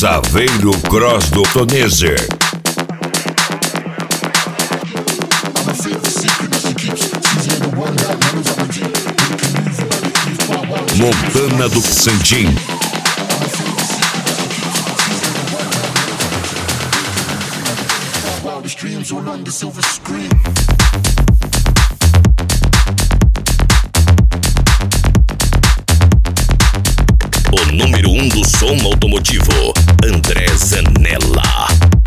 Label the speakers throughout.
Speaker 1: Saveiro Cross do Toneser. Montana do Santim.
Speaker 2: O número 1 do som automotivo, André Zanella.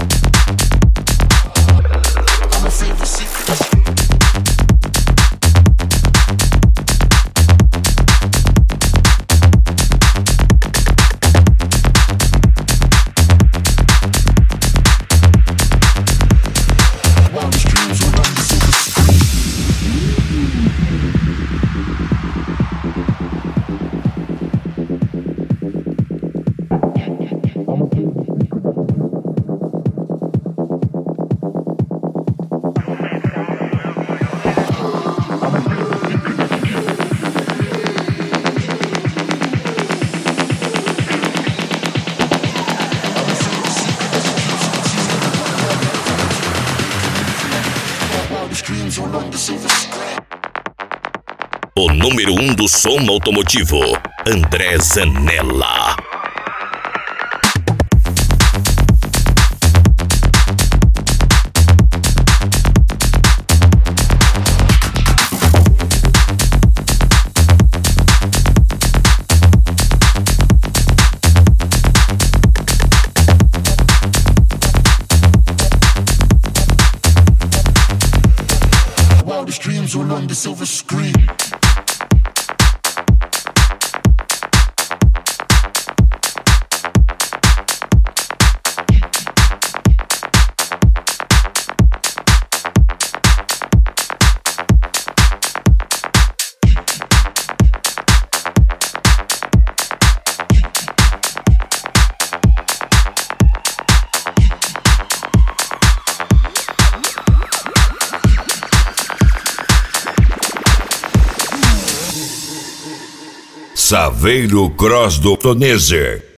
Speaker 2: O número 1 do som automotivo, André Zanella.
Speaker 3: Dreams all on the silver screen.
Speaker 1: Saveiro Cross do Toneser.